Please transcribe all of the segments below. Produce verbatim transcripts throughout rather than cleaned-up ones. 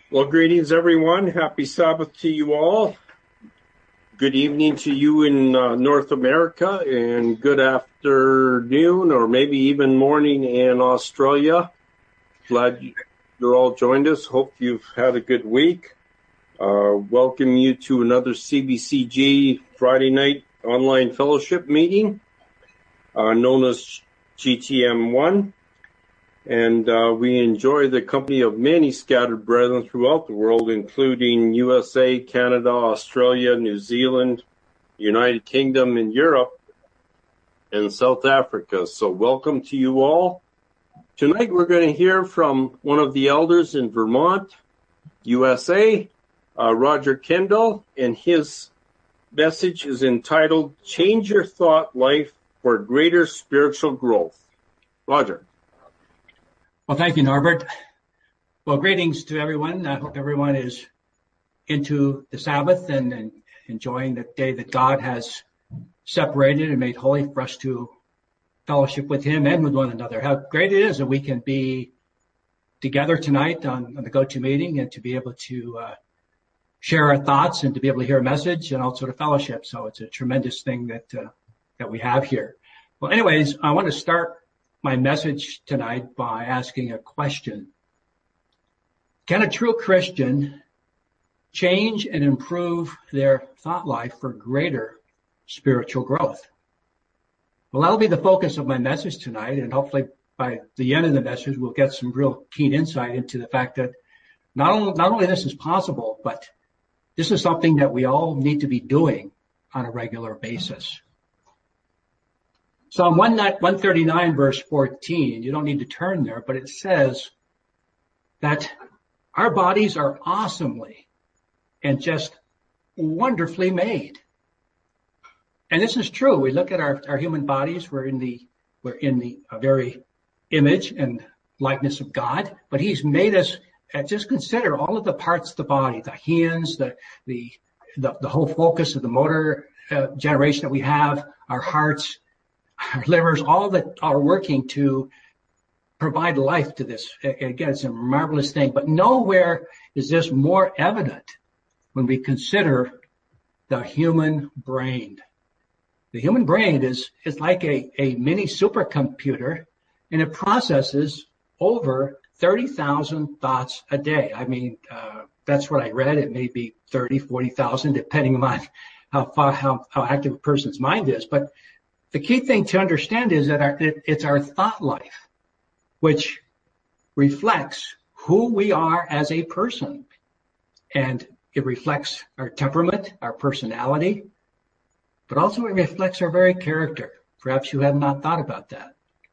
Well, greetings, everyone. Happy Sabbath to you all. Good evening to you in uh, North America, and good afternoon, or maybe even morning in Australia. Glad you're all joined us. Hope you've had a good week. Uh, welcome you to another C B C G Friday night online fellowship meeting, uh, known as G T M one. And uh, we enjoy the company of many scattered brethren throughout the world, including U S A, Canada, Australia, New Zealand, United Kingdom, and Europe, and South Africa. So welcome to you all. Tonight we're going to hear from one of the elders in Vermont, U S A, uh, Roger Kendall, and his message is entitled, Change Your Thought Life for Greater Spiritual Growth. Roger. Well, thank you, Norbert. Well, greetings to everyone. I hope everyone is into the Sabbath and, and enjoying the day that God has separated and made holy for us to fellowship with Him and with one another. How great it is that we can be together tonight on, on the Go-To meeting and to be able to uh, share our thoughts and to be able to hear a message and also to fellowship. So it's a tremendous thing that uh, that we have here. Well, anyways, I want to start my message tonight by asking a question. Can a true Christian change and improve their thought life for greater spiritual growth? Well, that'll be the focus of my message tonight, and hopefully by the end of the message, we'll get some real keen insight into the fact that not only, not only this is possible, but this is something that we all need to be doing on a regular basis. Psalm one thirty-nine, verse fourteen, you don't need to turn there, but it says that our bodies are awesomely and just wonderfully made. And this is true. We look at our, our human bodies, we're in the, we're in the uh, very image and likeness of God, but He's made us, uh, just consider all of the parts of the body, the hands, the, the, the, the whole focus of the motor uh, generation that we have, our hearts, our livers, all that are working to provide life to this. Again, it's a marvelous thing, but nowhere is this more evident when we consider the human brain. The human brain is, is like a, a mini supercomputer, and it processes over thirty thousand thoughts a day. I mean, uh, that's what I read. It may be thirty, forty thousand, depending on how far, how, how active a person's mind is. But the key thing to understand is that our, it, it's our thought life, which reflects who we are as a person. And it reflects our temperament, our personality, but also it reflects our very character. Perhaps you have not thought about that.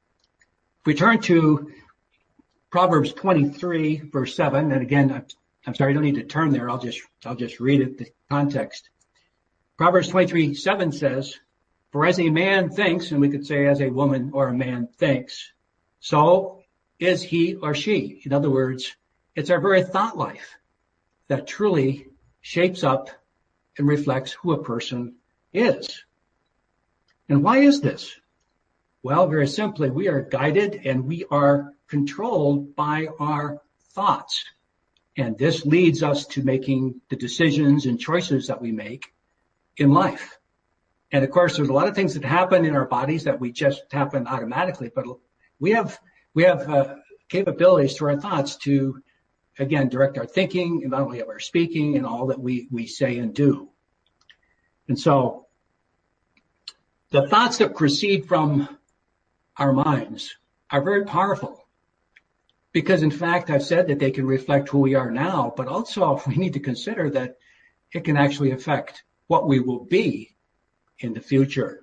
If we turn to Proverbs twenty-three, verse seven, and again, I'm, I'm sorry, I don't need to turn there. I'll just, I'll just read it, the context. Proverbs twenty-three, seven says, for as a man thinks, and we could say as a woman or a man thinks, so is he or she. In other words, it's our very thought life that truly shapes up and reflects who a person is. And why is this? Well, very simply, we are guided and we are controlled by our thoughts. And this leads us to making the decisions and choices that we make in life. And of course, there's a lot of things that happen in our bodies that we just happen automatically, but we have, we have uh, capabilities through our thoughts to, again, direct our thinking and not only of our speaking and all that we, we say and do. And so the thoughts that proceed from our minds are very powerful because, in fact, I've said that they can reflect who we are now, but also we need to consider that it can actually affect what we will be in the future.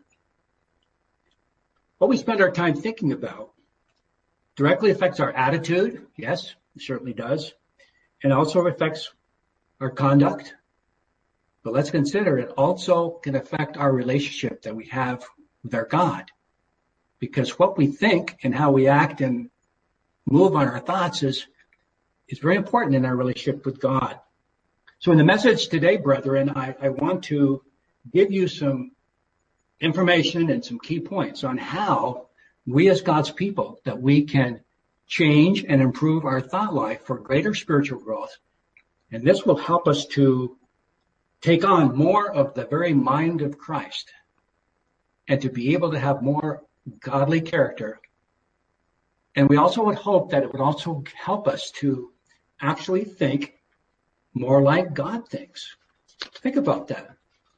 What we spend our time thinking about directly affects our attitude. Yes, it certainly does. And also affects our conduct. But let's consider it also can affect our relationship that we have with our God. Because what we think and how we act and move on our thoughts is, is very important in our relationship with God. So in the message today, brethren, I, I want to give you some information and some key points on how we as God's people, that we can change and improve our thought life for greater spiritual growth And this will help us to take on more of the very mind of Christ and to be able to have more godly character. And we also would hope that it would also help us to actually think more like God thinks. Think about that.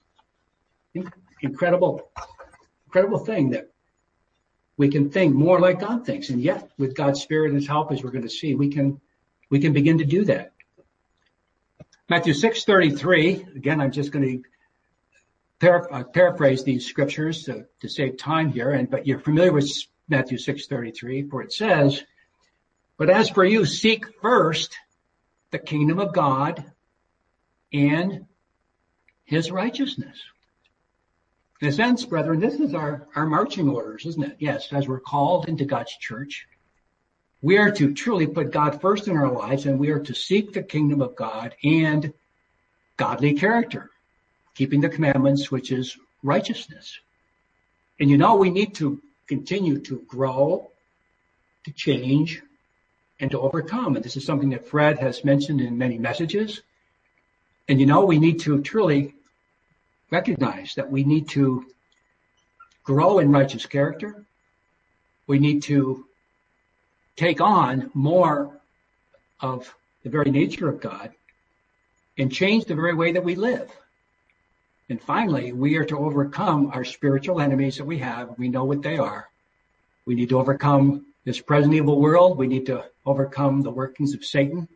Incredible, incredible thing that we can think more like God thinks. And yet, with God's Spirit and His help, as we're going to see, we can we can begin to do that. Matthew six thirty-three, again, I'm just going to para- uh, paraphrase these scriptures to, to save time here, and but you're familiar with Matthew six thirty-three, for it says, "But as for you, seek first the kingdom of God and His righteousness." In a sense, brethren, this is our, our marching orders, isn't it? Yes, as we're called into God's church, we are to truly put God first in our lives, and we are to seek the kingdom of God and godly character, keeping the commandments, which is righteousness. And you know, we need to continue to grow, to change, and to overcome. And this is something that Fred has mentioned in many messages. And you know, we need to truly recognize that we need to grow in righteous character. We need to take on more of the very nature of God and change the very way that we live. And finally, we are to overcome our spiritual enemies that we have. We know what they are. We need to overcome this present evil world. We need to overcome the workings of Satan.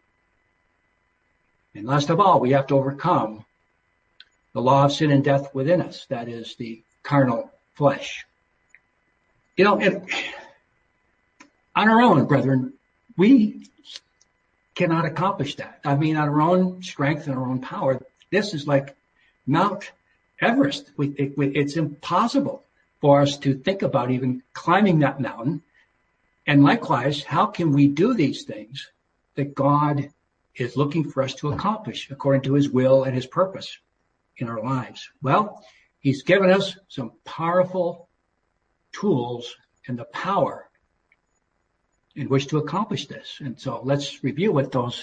And last of all, we have to overcome the law of sin and death within us. That is the carnal flesh. You know, and on our own, brethren, we cannot accomplish that. I mean, on our own strength and our own power, this is like Mount Everest. We, it, we, it's impossible for us to think about even climbing that mountain. And likewise, how can we do these things that God is looking for us to accomplish according to His will and His purpose in our lives? Well, He's given us some powerful tools and the power in which to accomplish this. And so let's review what those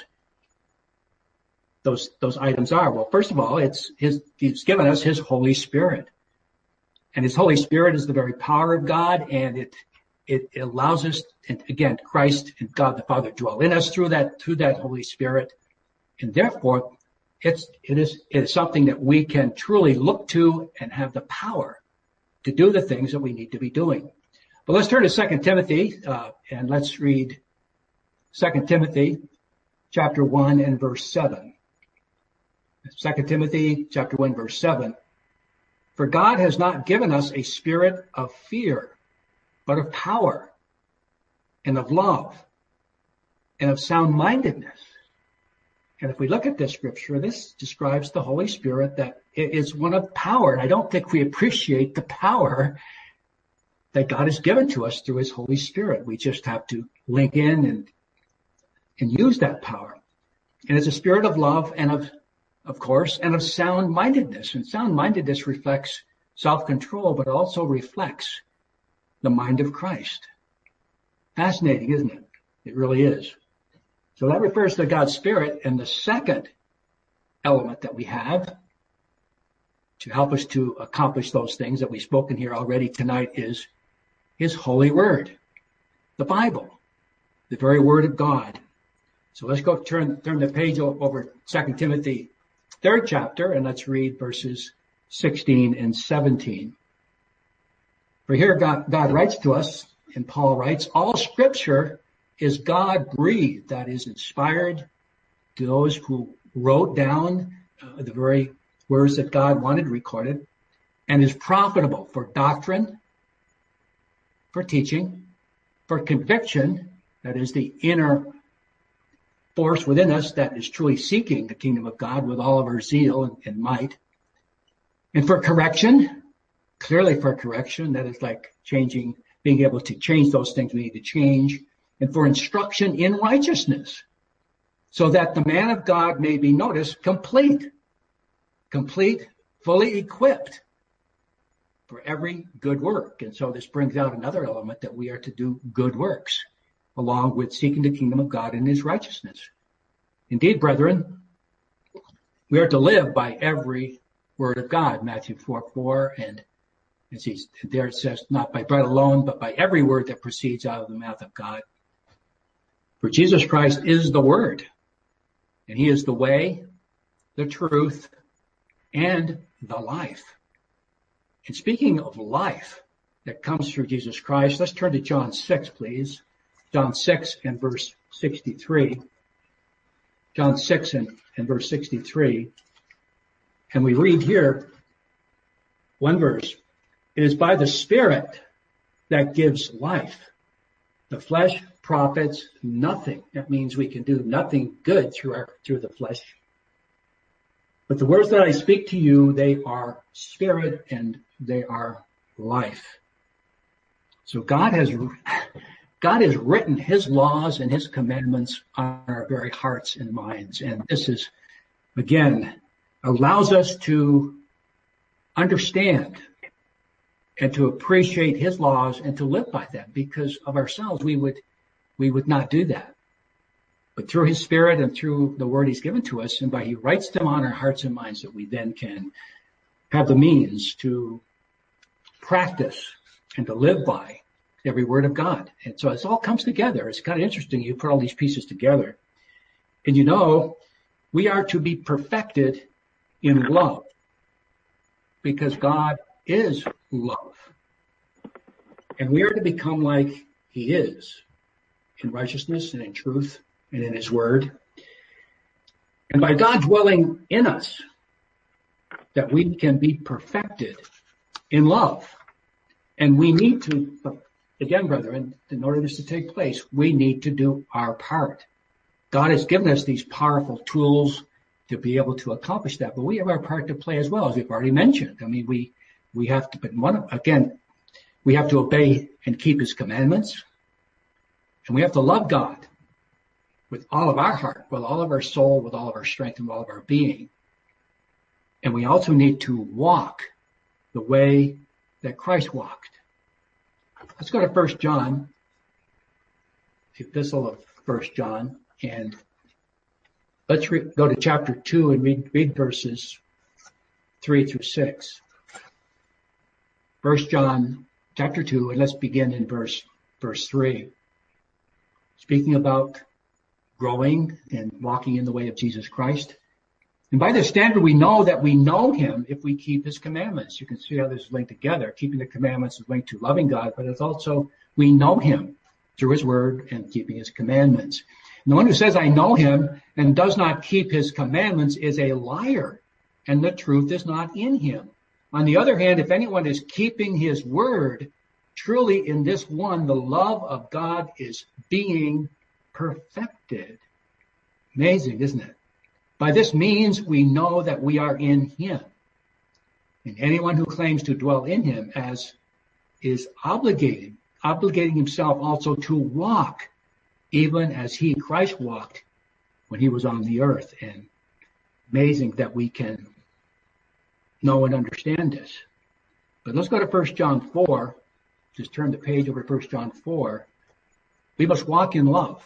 those those items are. Well, first of all, it's his He's given us His Holy Spirit. And His Holy Spirit is the very power of God, and it it allows us, and again, Christ and God the Father dwell in us through that through that Holy Spirit. And therefore, it's it is it is something that we can truly look to and have the power to do the things that we need to be doing. But let's turn to Second Timothy, uh, and let's read Second Timothy chapter one and verse seven. Second Timothy chapter one, verse seven. "For God has not given us a spirit of fear, but of power and of love and of sound-mindedness." And if we look at this scripture, this describes the Holy Spirit, that it is one of power. And I don't think we appreciate the power that God has given to us through His Holy Spirit. We just have to link in and, and use that power. And it's a spirit of love and of, of course, and of sound-mindedness. And sound-mindedness reflects self-control, but it also reflects the mind of Christ. Fascinating, isn't it? It really is. So that refers to God's Spirit. And the second element that we have to help us to accomplish those things that we've spoken here already tonight is His holy word, the Bible, the very word of God. So let's go turn, turn the page over Second Timothy, third chapter, and let's read verses sixteen and seventeen. For here God, God writes to us, and Paul writes, "All scripture is God-breathed," that is inspired to those who wrote down uh, the very words that God wanted recorded, "and is profitable for doctrine, for teaching, for conviction," that is the inner force within us that is truly seeking the kingdom of God with all of our zeal and, and might, "and for correction," clearly for correction, that is like changing, being able to change those things we need to change, "and for instruction in righteousness, so that the man of God may be," noticed, complete, complete, fully equipped for every good work. And so this brings out another element, that we are to do good works, along with seeking the kingdom of God and His righteousness. Indeed, brethren, we are to live by every word of God, Matthew four four, and as he's there it says, not by bread alone, but by every word that proceeds out of the mouth of God. For Jesus Christ is the Word, and he is the way, the truth, and the life. And speaking of life that comes through Jesus Christ, let's turn to John six, please. John six and verse sixty-three. John six and, and verse sixty-three. And we read here one verse. It is by the Spirit that gives life. The flesh profits nothing. That means we can do nothing good through our, through the flesh. But the words that I speak to you, they are spirit and they are life. So God has, God has written his laws and his commandments on our very hearts and minds. And this is, again, allows us to understand and to appreciate his laws and to live by them, because of ourselves, we would, we would not do that. But through his Spirit and through the word he's given to us, and by he writes them on our hearts and minds, that we then can have the means to practice and to live by every word of God. And so it all comes together. It's kind of interesting. You put all these pieces together. And you know, we are to be perfected in love, because God is love. And we are to become like he is, in righteousness and in truth and in his word. And by God dwelling in us, that we can be perfected in love. And we need to, again, brethren, in order for this to take place, we need to do our part. God has given us these powerful tools to be able to accomplish that, but we have our part to play as well, as we've already mentioned. I mean, we, we have to, but one, again, we have to obey and keep his commandments, and we have to love God with all of our heart, with all of our soul, with all of our strength, and all of our being. And we also need to walk the way that Christ walked. Let's go to First John, the epistle of First John, and let's re- go to chapter two and read, read verses three through six. First John chapter two, and let's begin in verse verse three. Speaking about growing and walking in the way of Jesus Christ. And by this standard, we know that we know him if we keep his commandments. You can see how this is linked together. Keeping the commandments is linked to loving God, but it's also, we know him through his word and keeping his commandments. And the one who says, I know him, and does not keep his commandments is a liar, and the truth is not in him. On the other hand, if anyone is keeping his word, truly in this one, the love of God is being perfected. Amazing, isn't it? By this means, we know that we are in him. And anyone who claims to dwell in him as is obligated, obligating himself also to walk, even as he, Christ, walked when he was on the earth. And amazing that we can know and understand this. But let's go to First John four. Just turn the page over to First John four. We must walk in love.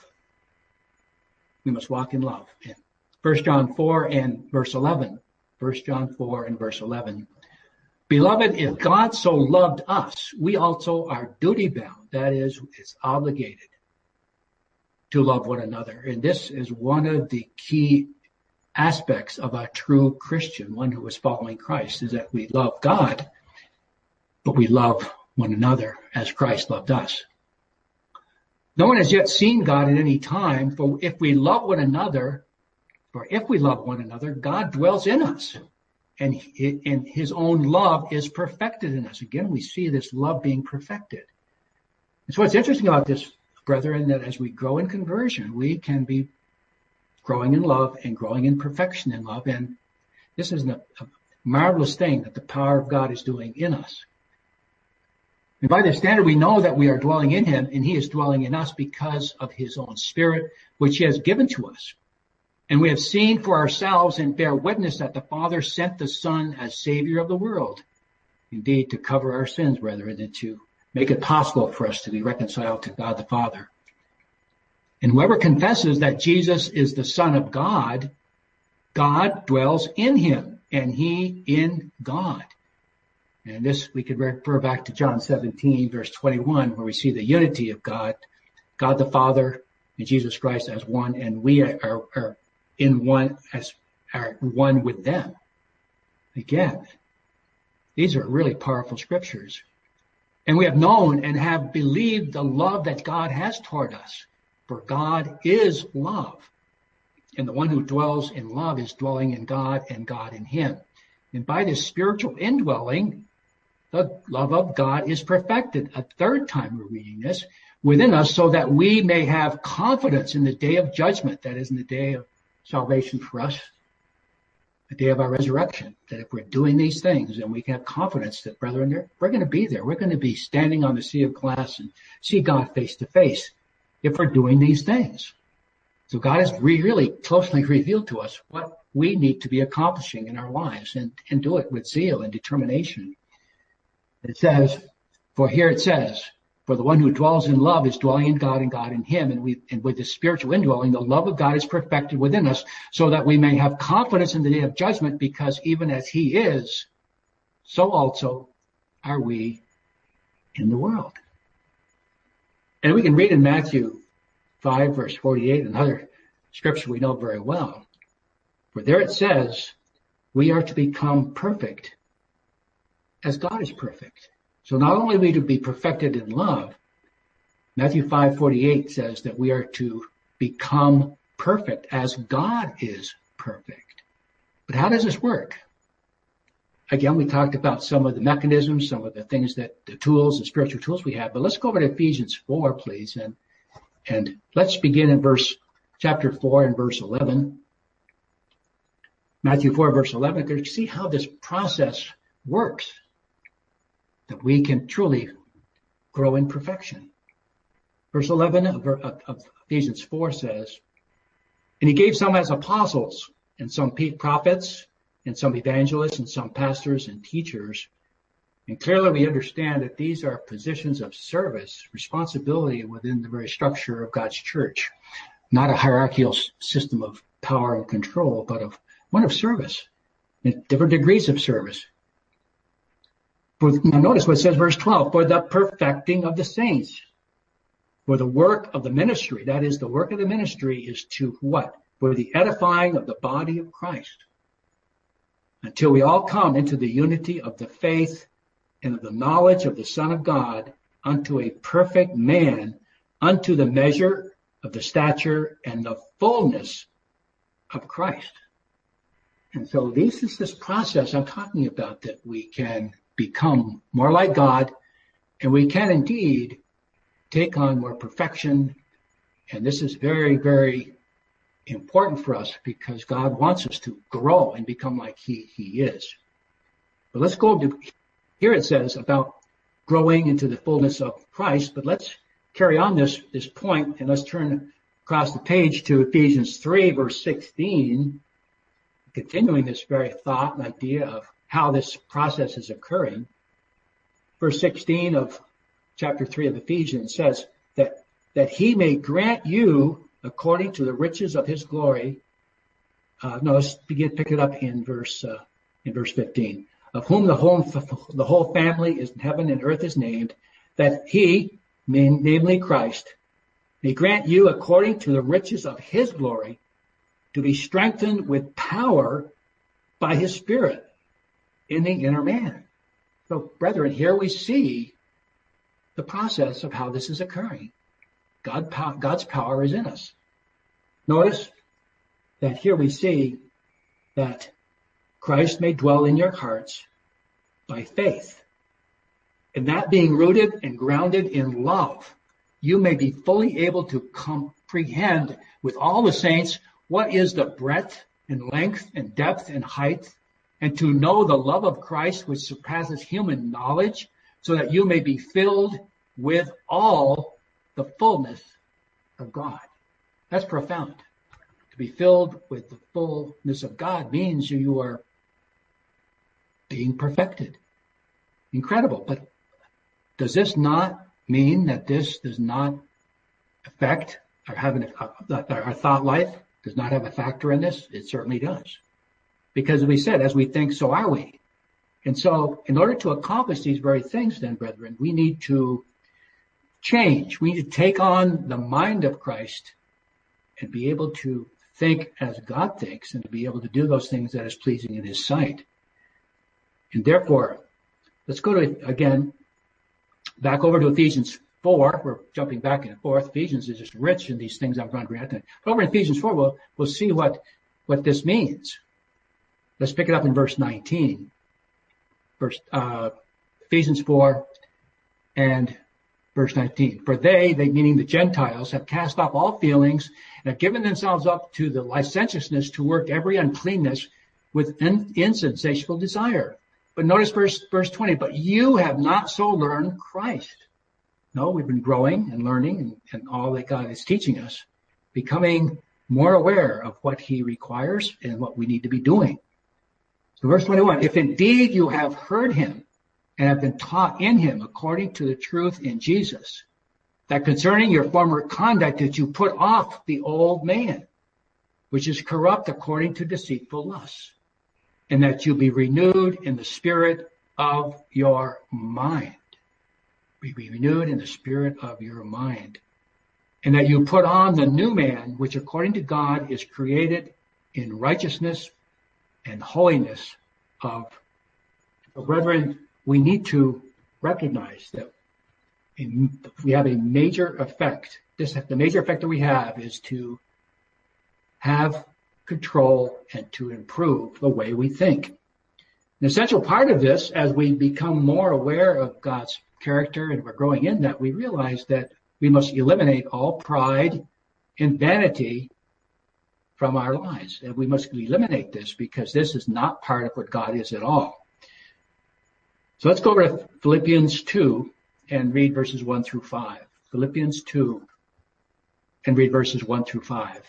We must walk in love. First John four and verse eleven. First John four and verse eleven. Beloved, if God so loved us, we also are duty bound. That is, it's obligated to love one another. And this is one of the key aspects of a true Christian, one who is following Christ, is that we love God, but we love one another as Christ loved us. No one has yet seen God at any time, for if we love one another, for if we love one another, God dwells in us, and, he, and his own love is perfected in us. Again, we see this love being perfected. And so what's interesting about this, brethren, that as we grow in conversion, we can be growing in love and growing in perfection in love. And this is a, a marvelous thing that the power of God is doing in us. And by this standard, we know that we are dwelling in him, and he is dwelling in us because of his own Spirit, which he has given to us. And we have seen for ourselves and bear witness that the Father sent the Son as Savior of the world, indeed to cover our sins, brethren, and to make it possible for us to be reconciled to God the Father. And whoever confesses that Jesus is the Son of God, God dwells in him, and he in God. And this, we could refer back to John seventeen, verse twenty-one, where we see the unity of God, God the Father and Jesus Christ as one, and we are, are in one, as are one with them. Again, these are really powerful scriptures. And we have known and have believed the love that God has toward us. For God is love. And the one who dwells in love is dwelling in God and God in him. And by this spiritual indwelling, the love of God is perfected. A third time we're reading this within us, so that we may have confidence in the day of judgment. That is, in the day of salvation for us, the day of our resurrection. That if we're doing these things, then we can have confidence that, brethren, we're going to be there. We're going to be standing on the sea of glass and see God face to face if we're doing these things. So God has really closely revealed to us what we need to be accomplishing in our lives, and, and do it with zeal and determination. It says, for here it says, for the one who dwells in love is dwelling in God and God in him. And we, and with the spiritual indwelling, the love of God is perfected within us, so that we may have confidence in the day of judgment, because even as he is, so also are we in the world. And we can read in Matthew five, verse forty-eight, another scripture we know very well. For there it says, we are to become perfect as God is perfect. So not only are we to be perfected in love, Matthew five forty-eight says that we are to become perfect as God is perfect. But how does this work? Again, we talked about some of the mechanisms, some of the things that the tools, the spiritual tools we have. But let's go over to Ephesians four, please. And, and let's begin in verse, chapter four and verse eleven. Matthew four, verse eleven, to see how this process works, that we can truly grow in perfection. Verse eleven of, of, of Ephesians four says, and he gave some as apostles, and some prophets, and some evangelists, and some pastors and teachers. And clearly we understand that these are positions of service, responsibility within the very structure of God's church, not a hierarchical system of power and control, but of one of service, and different degrees of service. For, now notice what it says, verse twelve, for the perfecting of the saints, for the work of the ministry. That is, the work of the ministry is to what? For the edifying of the body of Christ, until we all come into the unity of the faith and of the knowledge of the Son of God, unto a perfect man, unto the measure of the stature and the fullness of Christ. And so this is this process I'm talking about, that we can become more like God, and we can indeed take on more perfection. And this is very, very important for us, because God wants us to grow and become like he, he is. But let's go to, here it says about growing into the fullness of Christ, but let's carry on this, this point, and let's turn across the page to Ephesians three, verse sixteen, continuing this very thought and idea of how this process is occurring. Verse sixteen of chapter three of Ephesians says that, that he may grant you, according to the riches of his glory. Uh, no, let's begin, pick it up in verse, uh, in verse fifteen. Of whom the whole, the whole family is in heaven and earth is named, that he, namely Christ, may grant you, according to the riches of his glory, to be strengthened with power by his Spirit in the inner man. So, brethren, here we see the process of how this is occurring. God, God's power is in us. Notice that here we see that Christ may dwell in your hearts by faith. And that being rooted and grounded in love, you may be fully able to comprehend with all the saints what is the breadth and length and depth and height, and to know the love of Christ which surpasses human knowledge, so that you may be filled with all the fullness of God. That's profound. To be filled with the fullness of God means you are being perfected. Incredible. But does this not mean that this does not affect or have an, uh, our thought life? Does not have a factor in this? It certainly does. Because we said, as we think, so are we. And so in order to accomplish these very things, then, brethren, we need to change. We need to take on the mind of Christ and be able to think as God thinks and to be able to do those things that is pleasing in his sight. And therefore, let's go to, again, back over to Ephesians four. We're jumping back and forth. Ephesians is just rich in these things I'm going to read. But over in Ephesians four, we'll, we'll see what, what this means. Let's pick it up in verse nineteen. Verse, uh, Ephesians four and verse nineteen. For they, they meaning the Gentiles, have cast off all feelings and have given themselves up to the licentiousness to work every uncleanness with in, insatiable desire. But notice verse, verse twenty, but you have not so learned Christ. No, we've been growing and learning and, and all that God is teaching us, becoming more aware of what he requires and what we need to be doing. So verse twenty-one, if indeed you have heard him and have been taught in him according to the truth in Jesus, that concerning your former conduct that you put off the old man, which is corrupt according to deceitful lusts, and that you be renewed in the spirit of your mind. Be renewed in the spirit of your mind. And that you put on the new man, which according to God is created in righteousness and holiness of. So, brethren, we need to recognize that in, we have a major effect. This, the major effect that we have is to have control and to improve the way we think. An essential part of this, as we become more aware of God's character and we're growing in that, we realize that we must eliminate all pride and vanity from our lives. And we must eliminate this because this is not part of what God is at all. So let's go over to Philippians two and read verses one through five. Philippians two and read verses one through five.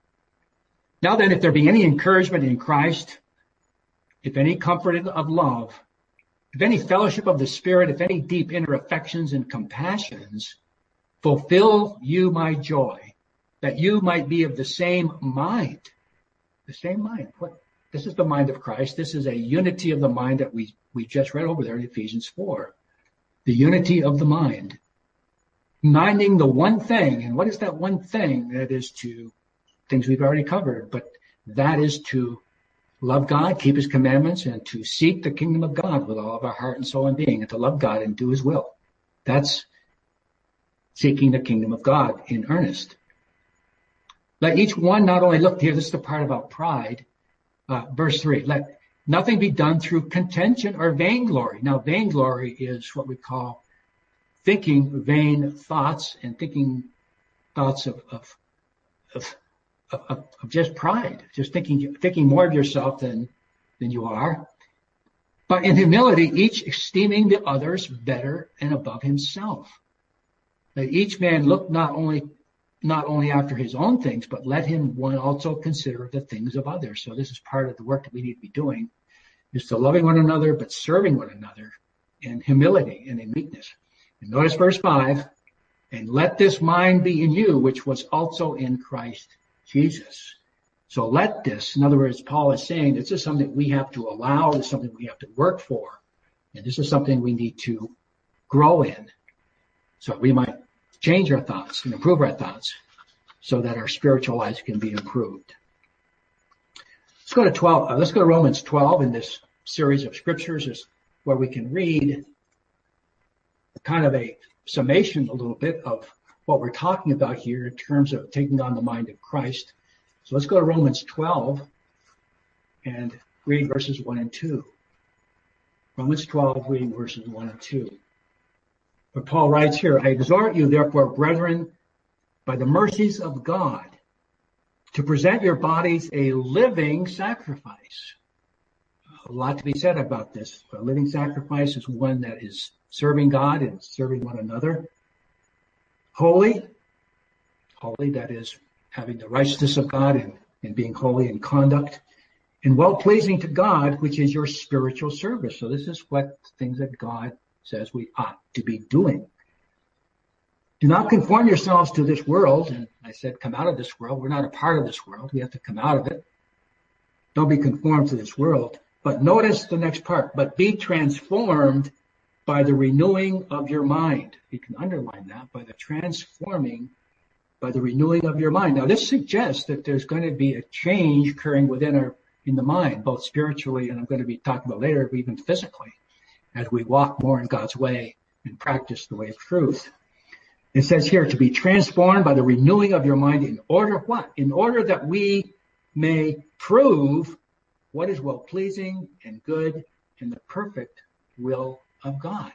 Now then, if there be any encouragement in Christ, if any comfort of love, if any fellowship of the Spirit, if any deep inner affections and compassions, fulfill you my joy, that you might be of the same mind. The same mind. What? This is the mind of Christ. This is a unity of the mind that we, we just read over there in Ephesians four. The unity of the mind. Minding the one thing. And what is that one thing? That is to, things we've already covered, but that is to love God, keep his commandments, and to seek the kingdom of God with all of our heart and soul and being, and to love God and do his will. That's seeking the kingdom of God in earnest. Let each one not only look here, this is the part about pride, uh, verse three, let nothing be done through contention or vainglory. Now, vainglory is what we call thinking vain thoughts and thinking thoughts of, of, of, of, of just pride, just thinking, thinking more of yourself than, than you are. But in humility, each esteeming the others better and above himself. Let each man look not only not only after his own things, but let him one also consider the things of others. So this is part of the work that we need to be doing, is to loving one another, but serving one another in humility and in meekness. And notice verse five, and let this mind be in you, which was also in Christ Jesus. So let this, in other words, Paul is saying this is something that we have to allow, this is something we have to work for, and this is something we need to grow in. So we might change our thoughts and improve our thoughts so that our spiritual lives can be improved. Let's go to twelve. Uh, let's go to Romans twelve in this series of scriptures, is where we can read kind of a summation a little bit of what we're talking about here in terms of taking on the mind of Christ. So let's go to Romans twelve and read verses one and two. Romans twelve, reading verses one and two. But Paul writes here, I exhort you, therefore, brethren, by the mercies of God, to present your bodies a living sacrifice. A lot to be said about this. A living sacrifice is one that is serving God and serving one another. Holy, holy, that is having the righteousness of God and, and being holy in conduct, and well-pleasing to God, which is your spiritual service. So this is what things that God says we ought to be doing. Do not conform yourselves to this world. And I said, come out of this world. We're not a part of this world. We have to come out of it. Don't be conformed to this world. But notice the next part. But be transformed by the renewing of your mind. You can underline that, by the transforming, by the renewing of your mind. Now, this suggests that there's going to be a change occurring within our, in the mind, both spiritually and I'm going to be talking about later, even physically, as we walk more in God's way and practice the way of truth. It says here to be transformed by the renewing of your mind in order what? In order that we may prove what is well-pleasing and good in the perfect will of God.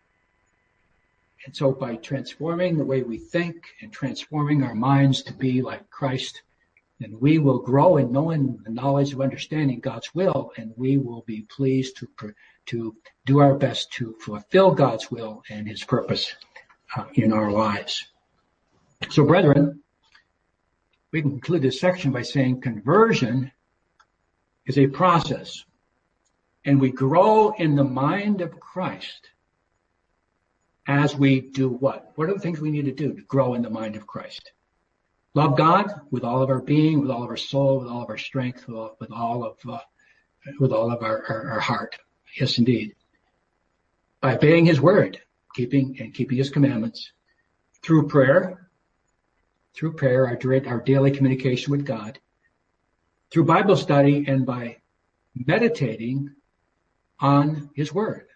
And so by transforming the way we think and transforming our minds to be like Christ, then we will grow in knowing the knowledge of understanding God's will, and we will be pleased to to do our best to fulfill God's will and his purpose uh, in our lives. So, brethren, we can conclude this section by saying conversion is a process, and we grow in the mind of Christ as we do what? What are the things we need to do to grow in the mind of Christ? Love God with all of our being, with all of our soul, with all of our strength, with all, with all of uh, with all of our, our, our heart. Yes, indeed. By obeying his word, keeping and keeping his commandments, through prayer, through prayer, our, our daily communication with God, through Bible study, and by meditating on his word.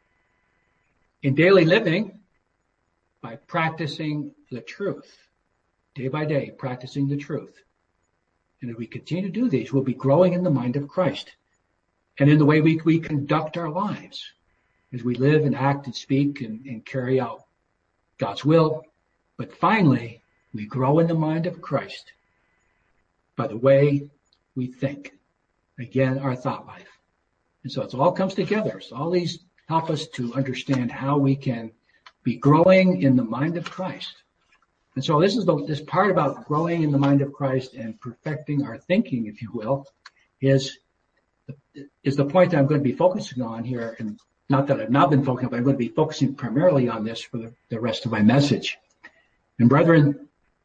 In daily living, by practicing the truth, day by day, practicing the truth. And if we continue to do these, we'll be growing in the mind of Christ. And in the way we, we conduct our lives, as we live and act and speak and, and carry out God's will. But finally, we grow in the mind of Christ by the way we think. Again, our thought life. And so it all comes together. So all these help us to understand how we can be growing in the mind of Christ. And so this is the, this part about growing in the mind of Christ and perfecting our thinking, if you will, is, is the point that I'm going to be focusing on here. And not that I've not been focusing on, but I'm going to be focusing primarily on this for the, the rest of my message. And brethren,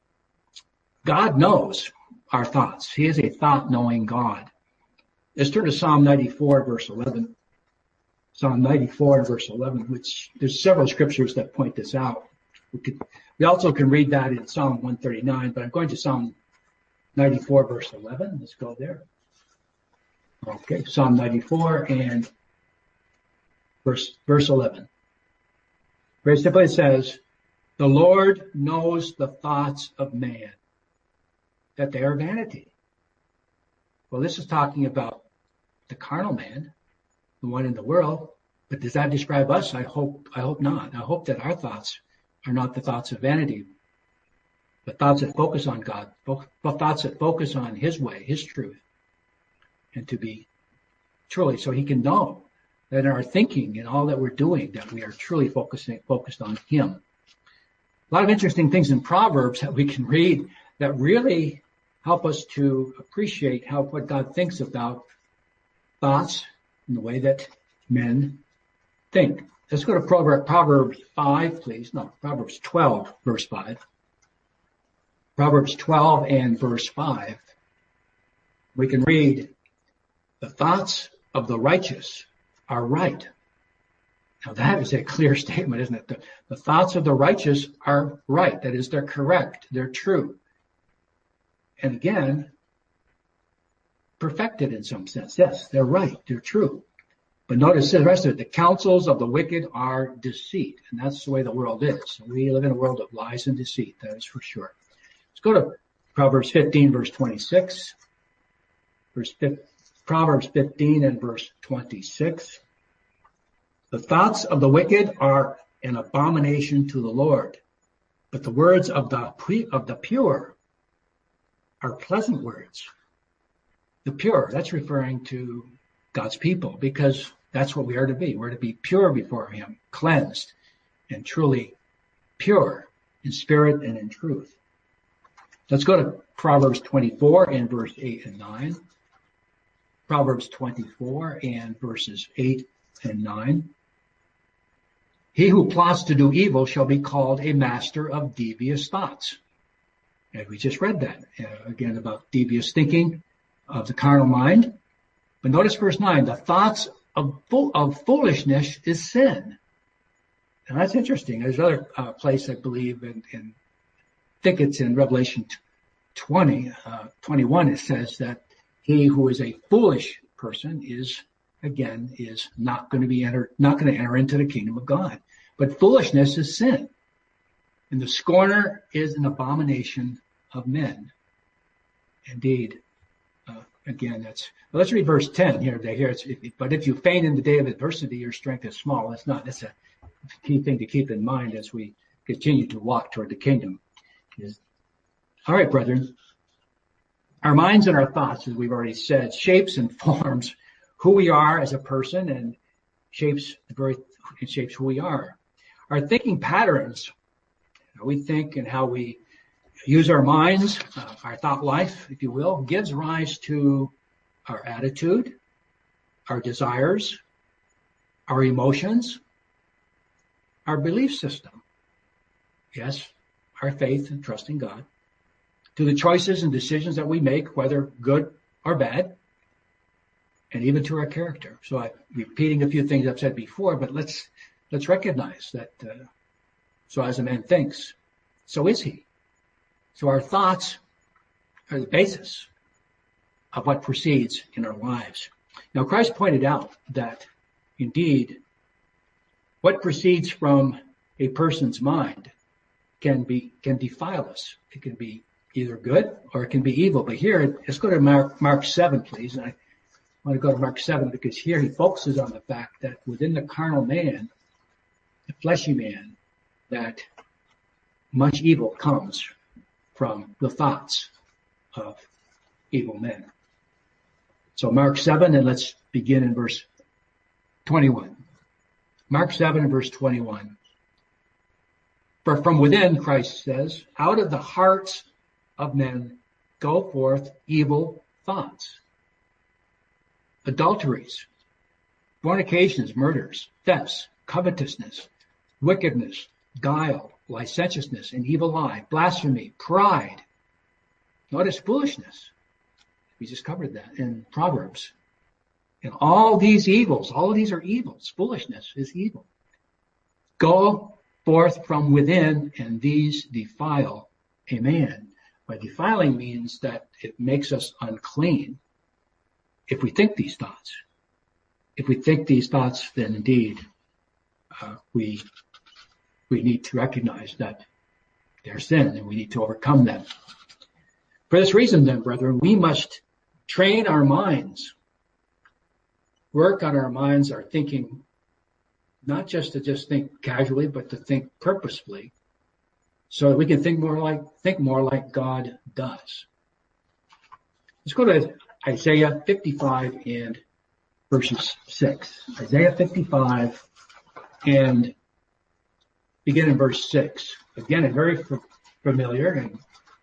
God knows our thoughts. He is a thought-knowing God. Let's turn to Psalm ninety-four, verse eleven. Psalm ninety-four, verse eleven, which there's several scriptures that point this out. We could, we also can read that in Psalm one thirty-nine, but I'm going to Psalm ninety-four, verse eleven. Let's go there. Okay, Psalm ninety-four and verse, verse eleven. Very simply it says, the Lord knows the thoughts of man, that they are vanity. Well, this is talking about the carnal man, the one in the world, but does that describe us? I hope, I hope not. I hope that our thoughts are not the thoughts of vanity, but thoughts that focus on God, but thoughts that focus on his way, his truth, and to be truly, so he can know that in our thinking and all that we're doing, that we are truly focusing, focused on him. A lot of interesting things in Proverbs that we can read that really help us to appreciate how what God thinks about thoughts and the way that men think. Let's go to Proverbs five, please. No, Proverbs twelve, verse five. Proverbs twelve and verse five. We can read, the thoughts of the righteous are right. Now that is a clear statement, isn't it? The, the thoughts of the righteous are right. That is, they're correct. They're true. And again, perfected in some sense. Yes, they're right. They're true. But notice the rest of it. The counsels of the wicked are deceit. And that's the way the world is. We live in a world of lies and deceit. That is for sure. Let's go to Proverbs fifteen, verse twenty-six. Verse fifteen, Proverbs fifteen and verse twenty-six. The thoughts of the wicked are an abomination to the Lord, but the words of the of the pure are pleasant words. The pure, that's referring to God's people, because that's what we are to be. We're to be pure before him, cleansed and truly pure in spirit and in truth. Let's go to Proverbs twenty-four and verse eight and nine. Proverbs twenty-four and verses eight and nine. He who plots to do evil shall be called a master of devious thoughts. And we just read that uh, again about devious thinking of the carnal mind. But notice verse nine, the thoughts of, fo- of foolishness is sin. And that's interesting. There's another uh, place, I believe, in, in I think it's in Revelation twenty, uh, twenty-one, it says that he who is a foolish person is, again, is not going to be enter, not going to enter into the kingdom of God. But foolishness is sin. And the scorner is an abomination of men. Indeed. Uh, again, that's, well, let's read verse ten here. Here it's, if, but if you faint in the day of adversity, your strength is small. That's not, that's a key thing to keep in mind as we continue to walk toward the kingdom. Is, all right, brethren. Our minds and our thoughts, as we've already said, shapes and forms who we are as a person and shapes the very, it shapes who we are. Our thinking patterns, how we think and how we use our minds, uh, our thought life, if you will, gives rise to our attitude, our desires, our emotions, our belief system. Yes, our faith and trust in God, to the choices and decisions that we make, whether good or bad, and even to our character. So I'm repeating a few things I've said before, but let's let's recognize that. Uh, so as a man thinks, so is he. So our thoughts are the basis of what proceeds in our lives. Now, Christ pointed out that indeed what proceeds from a person's mind can be can defile us. It can be either good or it can be evil. But here, let's go to Mark, Mark seven, please. And I want to go to Mark seven because here he focuses on the fact that within the carnal man, the fleshy man, that much evil comes from the thoughts of evil men. So Mark seven, and let's begin in verse twenty-one. Mark seven and verse twenty-one. For from within, Christ says, out of the hearts of men go forth evil thoughts, adulteries, fornications, murders, thefts, covetousness, wickedness, guile, licentiousness, an evil eye, blasphemy, pride. Notice foolishness. We just covered that in Proverbs. And all these evils, all of these are evils. Foolishness is evil. Go forth from within, and these defile a man. By defiling means that it makes us unclean if we think these thoughts. If we think these thoughts, then indeed uh, we we need to recognize that they're sin and we need to overcome them. For this reason, then, brethren, we must train our minds, work on our minds, our thinking, not just to just think casually, but to think purposefully, so that we can think more like think more like God does. Let's go to Isaiah fifty-five and verses six. Isaiah fifty-five and begin in verse six. Again, a very f- familiar and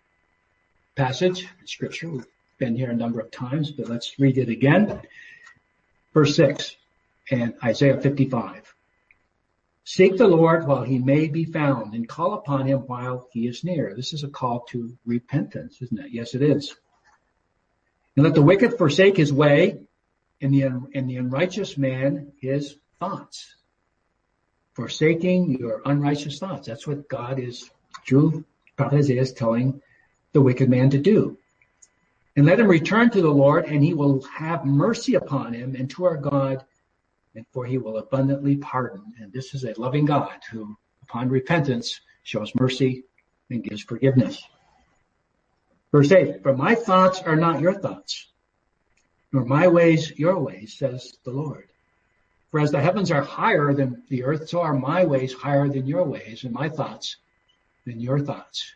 passage in Scripture. We've been here a number of times, but let's read it again. Verse six and Isaiah fifty-five. Seek the Lord while he may be found, and call upon him while he is near. This is a call to repentance, isn't it? Yes, it is. And let the wicked forsake his way, and the, and the unrighteous man his thoughts. Forsaking your unrighteous thoughts. That's what God is, through Prophet Isaiah, is telling the wicked man to do. And let him return to the Lord, and he will have mercy upon him, and to our God, and for he will abundantly pardon. And this is a loving God who, upon repentance, shows mercy and gives forgiveness. Verse eight, for my thoughts are not your thoughts, nor my ways your ways, says the Lord. For as the heavens are higher than the earth, so are my ways higher than your ways, and my thoughts than your thoughts.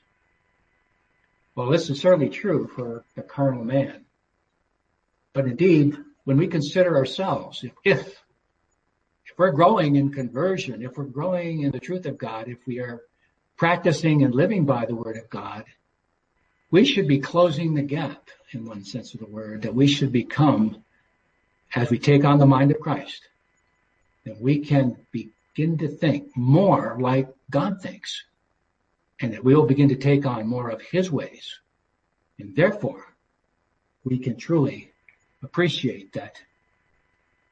Well, this is certainly true for the carnal man. But indeed, when we consider ourselves, if, if If we're growing in conversion, if we're growing in the truth of God, if we are practicing and living by the word of God, we should be closing the gap, in one sense of the word, that we should become, as we take on the mind of Christ, that we can begin to think more like God thinks, and that we will begin to take on more of his ways. And therefore, we can truly appreciate that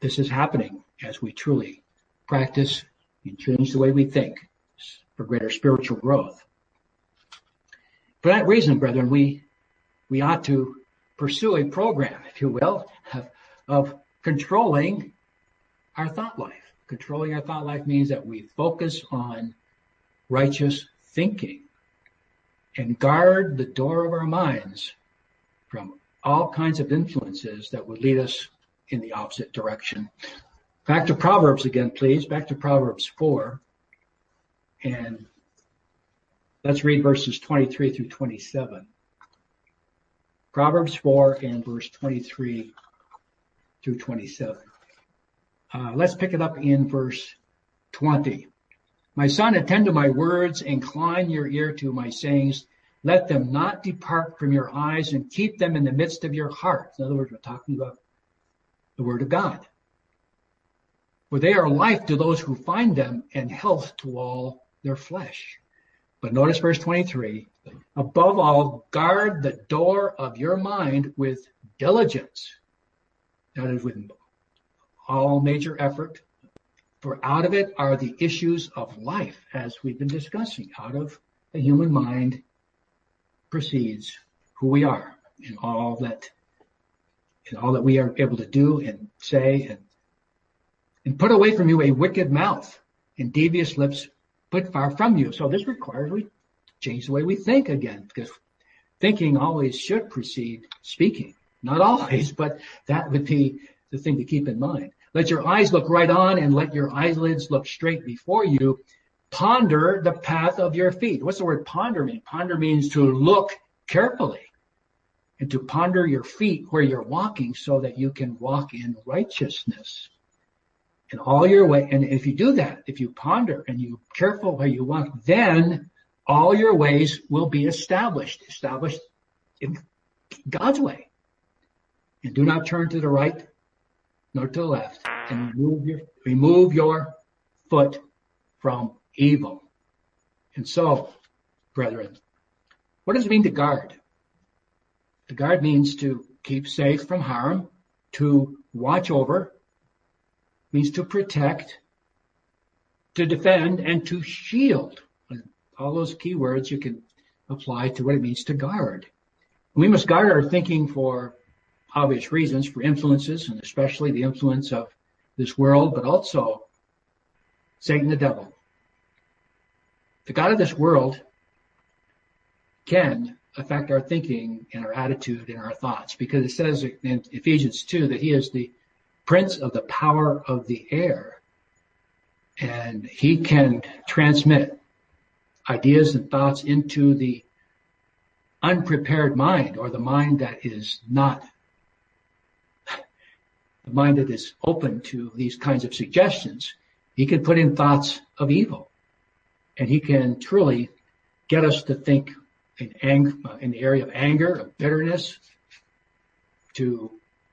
this is happening as we truly practice and change the way we think for greater spiritual growth. For that reason, brethren, we we ought to pursue a program, if you will, of, of controlling our thought life. Controlling our thought life means that we focus on righteous thinking and guard the door of our minds from all kinds of influences that would lead us in the opposite direction. Back to Proverbs again, please. Back to Proverbs four. And let's read verses twenty-three through twenty-seven. Proverbs four and verse twenty-three through twenty-seven. Uh, let's pick it up in verse twenty. My son, attend to my words, incline your ear to my sayings. Let them not depart from your eyes, and keep them in the midst of your heart. In other words, we're talking about the word of God. For they are life to those who find them, and health to all their flesh. But notice verse twenty-three. Above all, guard the door of your mind with diligence. That is with all major effort. For out of it are the issues of life, as we've been discussing. Out of the human mind proceeds who we are and all that and all that we are able to do and say, and and put away from you a wicked mouth and devious lips put far from you. So this requires we change the way we think again, because thinking always should precede speaking. Not always, but that would be the thing to keep in mind. Let your eyes look right on, and let your eyelids look straight before you. Ponder the path of your feet. What's the word ponder mean? Ponder means to look carefully and to ponder your feet where you're walking so that you can walk in righteousness. In all your way, and if you do that, if you ponder and you careful where you walk, then all your ways will be established, established in God's way. And do not turn to the right nor to the left, and remove your, remove your foot from evil. And so, brethren, what does it mean to guard? To guard means to keep safe from harm, to watch over, means to protect, to defend, and to shield. All those key words you can apply to what it means to guard. We must guard our thinking for obvious reasons, for influences, and especially the influence of this world, but also Satan the devil. The God of this world can affect our thinking and our attitude and our thoughts, because it says in Ephesians two that he is the prince of the power of the air, and he can transmit ideas and thoughts into the unprepared mind, or the mind that is not the mind that is open to these kinds of suggestions. He can put in thoughts of evil, and he can truly get us to think in, ang- in the area of anger, of bitterness, to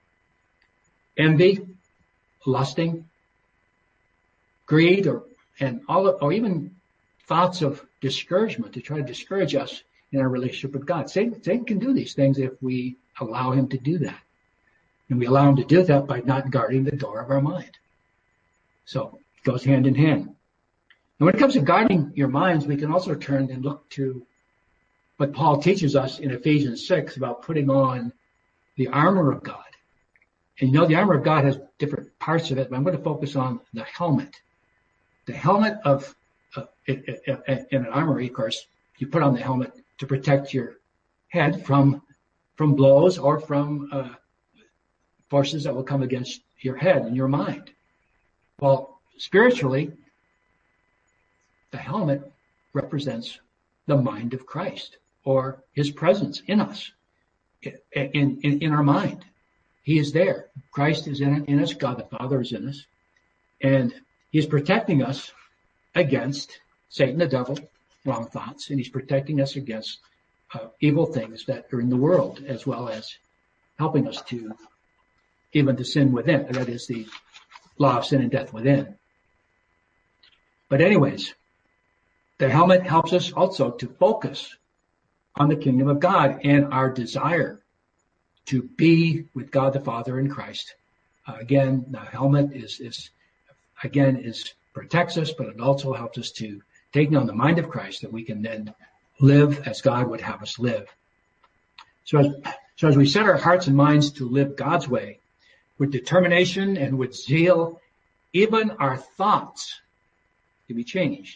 envy, lusting, greed, or and all of, or even thoughts of discouragement, to try to discourage us in our relationship with God. Satan, Satan can do these things if we allow him to do that. And we allow him to do that by not guarding the door of our mind. So it goes hand in hand. And when it comes to guarding your minds, we can also turn and look to what Paul teaches us in Ephesians six about putting on the armor of God. And you know, the armor of God has different parts of it, but I'm going to focus on the helmet. The helmet of, uh, in an armory, of course, you put on the helmet to protect your head from, from blows or from, uh, forces that will come against your head and your mind. Well, spiritually, the helmet represents the mind of Christ, or his presence in us, in, in, in our mind. He is there. Christ is in, in us. God the Father is in us. And he's protecting us against Satan the devil, wrong thoughts, and he's protecting us against uh, evil things that are in the world, as well as helping us to even to sin within. That is the law of sin and death within. But anyways, the helmet helps us also to focus on the kingdom of God and our desire to be with God the Father in Christ Uh, again, the helmet is, is, again, is protects us, but it also helps us to take on the mind of Christ that we can then live as God would have us live. So as, so as we set our hearts and minds to live God's way with determination and with zeal, even our thoughts can be changed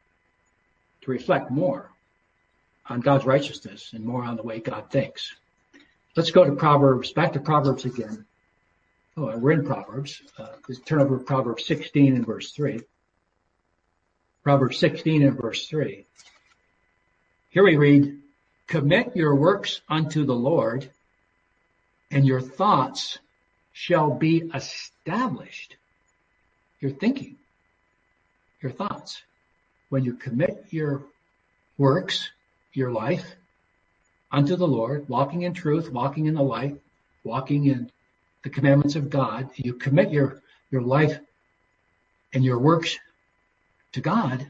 to reflect more on God's righteousness and more on the way God thinks. Let's go to Proverbs, back to Proverbs again. Oh, we're in Proverbs. Uh, let's turn over to Proverbs sixteen and verse three. Proverbs sixteen and verse three. Here we read, commit your works unto the Lord, and your thoughts shall be established. Your thinking, your thoughts. When you commit your works, your life, unto the Lord, walking in truth, walking in the light, walking in the commandments of God, you commit your, your life and your works to God,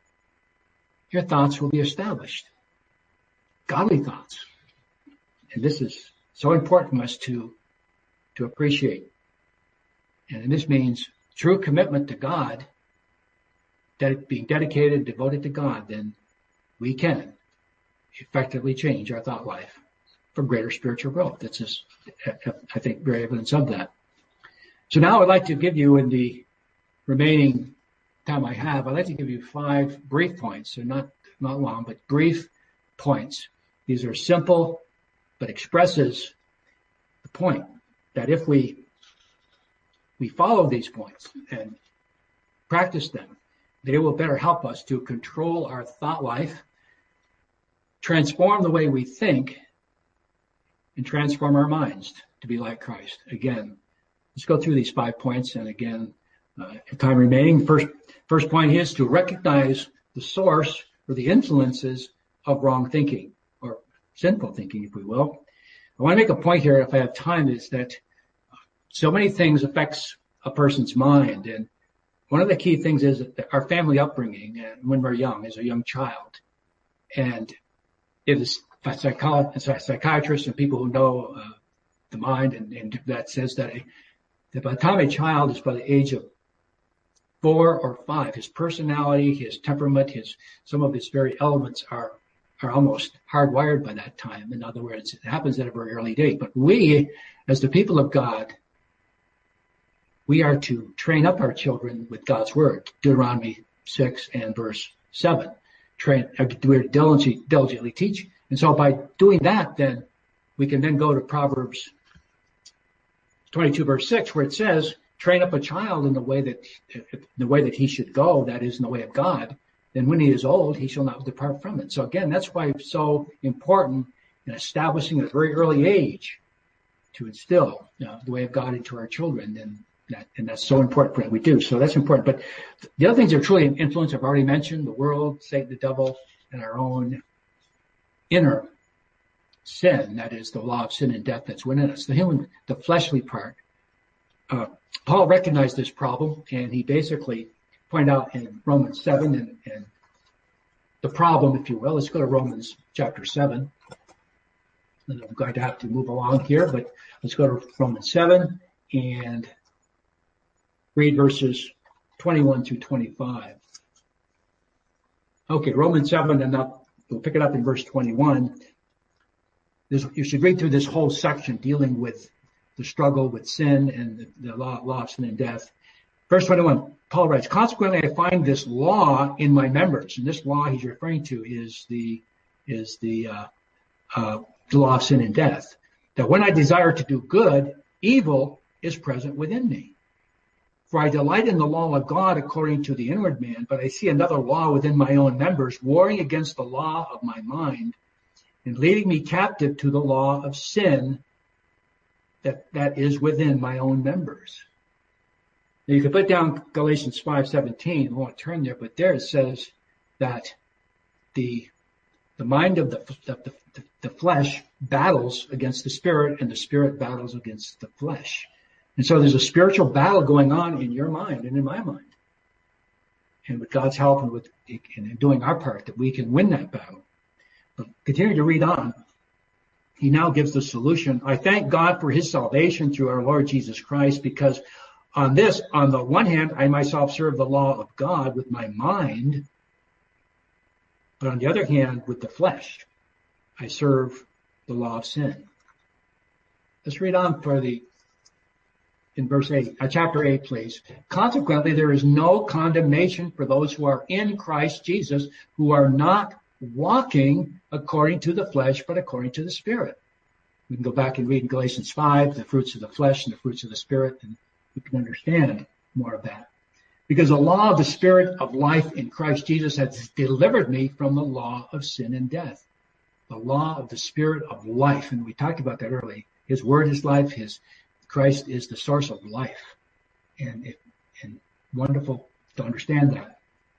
your thoughts will be established. Godly thoughts. And this is so important for us to, to appreciate. And this means true commitment to God, that being dedicated, devoted to God, then we can effectively change our thought life for greater spiritual growth. This is, I think, very evidence of that. So now I'd like to give you, in the remaining time I have, I'd like to give you five brief points. They're not, not long, but brief points. These are simple, but expresses the point that if we, we follow these points and practice them, they will better help us to control our thought life, transform the way we think, and transform our minds to be like Christ. Again, let's go through these five points. And again, uh, time remaining, first, first point is to recognize the source or the influences of wrong thinking, or sinful thinking, if we will. I want to make a point here, if I have time, is that so many things affects a person's mind. And one of the key things is our family upbringing, and when we're young, as a young child. And it is psychiatrists and people who know uh, the mind, and, and that says that, a, that by the time a child is by the age of four or five, his personality, his temperament, his some of his very elements are are almost hardwired by that time. In other words, it happens at a very early date. But we, as the people of God, we are to train up our children with God's word. Deuteronomy six and verse seven. Train, we're diligently, diligently teach. And so by doing that, then we can then go to Proverbs twenty-two verse six, where it says, train up a child in the way that, the way that he should go, that is in the way of God. Then when he is old, he shall not depart from it. So again, that's why it's so important in establishing at a very early age to instill, you know, the way of God into our children. And that, and that's so important for what we do. So that's important. But the other things that are truly an influence, I've already mentioned: the world, Satan, the devil, and our own inner sin. That is the law of sin and death that's within us. The human, the fleshly part. Uh, Paul recognized this problem, and he basically pointed out in Romans seven and, and the problem, if you will. Let's go to Romans chapter seven. And I'm going to have to move along here, but let's go to Romans seven and read verses twenty-one through twenty-five. Okay, Romans seven, and up, we'll pick it up in verse twenty-one. There's, you should read through this whole section dealing with the struggle with sin and the, the law, law of sin and death. Verse twenty-one, Paul writes, consequently, I find this law in my members. And this law he's referring to is the, is the, uh, uh, the law of sin and death. That when I desire to do good, evil is present within me. For I delight in the law of God according to the inward man, but I see another law within my own members, warring against the law of my mind, and leading me captive to the law of sin that, that is within my own members. Now you can put down Galatians five seventeen, I won't turn there, but there it says that the the mind of the, the, the, the flesh battles against the spirit, and the spirit battles against the flesh. And so there's a spiritual battle going on in your mind and in my mind. And with God's help and with and doing our part, that we can win that battle. But continue to read on. he now gives the solution. I thank God for his salvation through our Lord Jesus Christ, because on this, on the one hand, I myself serve the law of God with my mind, but on the other hand, with the flesh, I serve the law of sin. Let's read on for the, in verse eight, uh, chapter eight, please. Consequently, there is no condemnation for those who are in Christ Jesus, who are not walking according to the flesh, but according to the Spirit. We can go back and read in Galatians five, the fruits of the flesh and the fruits of the Spirit, and we can understand more of that. Because the law of the Spirit of life in Christ Jesus has delivered me from the law of sin and death. The law of the Spirit of life, and we talked about that earlier. His word is life. His Christ is the source of life, and it, and wonderful to understand that.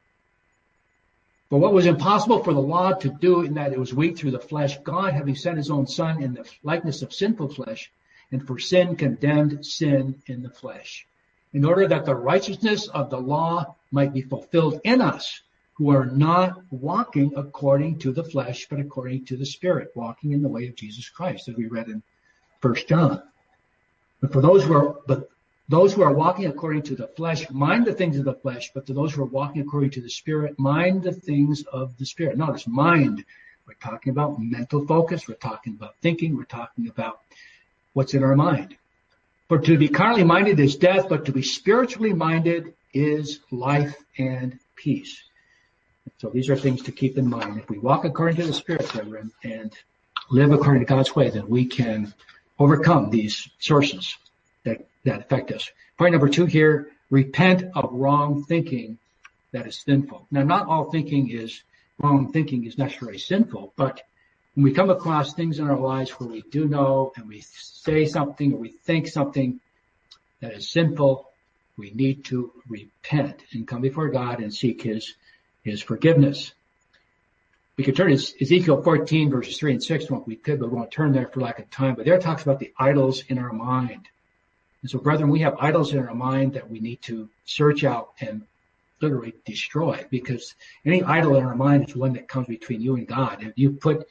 But what was impossible for the law to do, in that it was weak through the flesh, God, having sent his own Son in the likeness of sinful flesh, and for sin condemned sin in the flesh, in order that the righteousness of the law might be fulfilled in us, who are not walking according to the flesh, but according to the Spirit, walking in the way of Jesus Christ, as we read in First John. But for those who are, but those who are walking according to the flesh, mind the things of the flesh, but to those who are walking according to the Spirit, mind the things of the Spirit. Notice, mind. We're talking about mental focus. We're talking about thinking. We're talking about what's in our mind. For to be carnally minded is death, but to be spiritually minded is life and peace. So these are things to keep in mind. If we walk according to the Spirit, brethren, and live according to God's way, then we can overcome these sources that, that affect us. Point number two here, repent of wrong thinking that is sinful. Now, not all thinking is, wrong thinking is necessarily sinful, but when we come across things in our lives where we do know and we say something or we think something that is sinful, we need to repent and come before God and seek his, his forgiveness. We could turn to Ezekiel fourteen, verses three and six, if we could, but we won't turn there for lack of time. But there it talks about the idols in our mind. And so, brethren, we have idols in our mind that we need to search out and literally destroy, because any idol in our mind is one that comes between you and God. If you put,